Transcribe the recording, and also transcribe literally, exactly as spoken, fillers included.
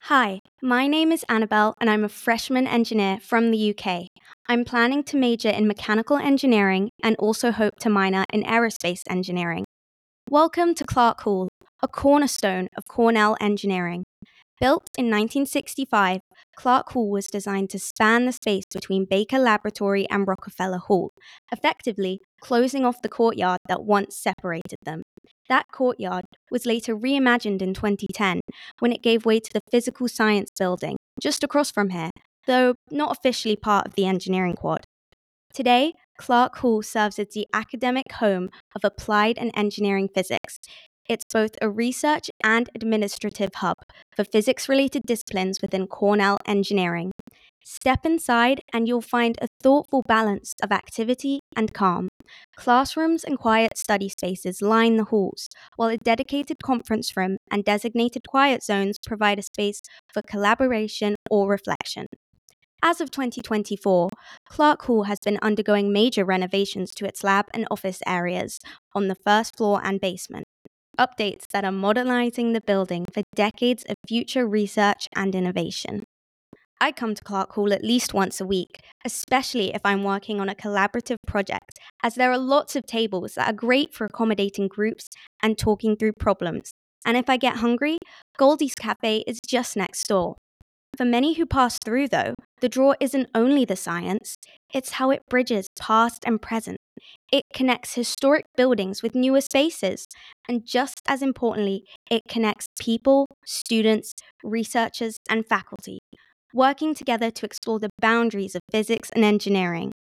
Hi, my name is Annabelle and I'm a freshman engineer from the U K. I'm planning to major in mechanical engineering and also hope to minor in aerospace engineering. Welcome to Clark Hall, a cornerstone of Cornell engineering. Built in nineteen sixty-five, Clark Hall was designed to span the space between Baker Laboratory and Rockefeller Hall, effectively closing off the courtyard that once separated them. That courtyard was later reimagined in twenty ten when it gave way to the Physical Science Building, just across from here, though not officially part of the engineering quad. Today, Clark Hall serves as the academic home of applied and engineering physics. It's both a research and administrative hub for physics-related disciplines within Cornell engineering. Step inside and you'll find a thoughtful balance of activity and calm. Classrooms and quiet study spaces line the halls, while a dedicated conference room and designated quiet zones provide a space for collaboration or reflection. As of twenty twenty-four, Clark Hall has been undergoing major renovations to its lab and office areas on the first floor and basement. Updates that are modernizing the building for decades of future research and innovation. I come to Clark Hall at least once a week, especially if I'm working on a collaborative project, as there are lots of tables that are great for accommodating groups and talking through problems. And if I get hungry, Goldie's Cafe is just next door. For many who pass through, though, the draw isn't only the science, it's how it bridges past and present. It connects historic buildings with newer spaces, and just as importantly, it connects people, students, researchers, and faculty, working together to explore the boundaries of physics and engineering.